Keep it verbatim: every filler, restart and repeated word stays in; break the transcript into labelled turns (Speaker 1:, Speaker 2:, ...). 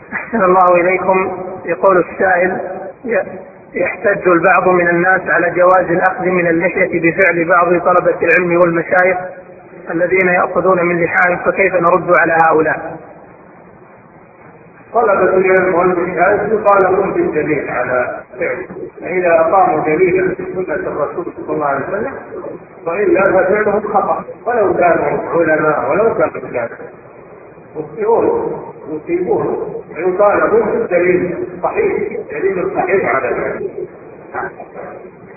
Speaker 1: أحسن الله إليكم. يقول السائل: يحتج البعض من الناس على جواز الأخذ من اللحية بفعل بعض طلبة العلم والمشايخ الذين يأخذون من لحاهم، فكيف نرد على هؤلاء؟
Speaker 2: طلبة العلم والمشايخ يقال لهم بالدليل على فعله، فإذا أقاموا دليلا من سنة الرسول صلى الله عليه وسلم وإلا ففعلهم خطأ، ولو كانوا علماء ولو كانوا مشايخ مخطئون مصيبون، ويطالبون بالدليل الصحيح، الدليل الصحيح على ذلك.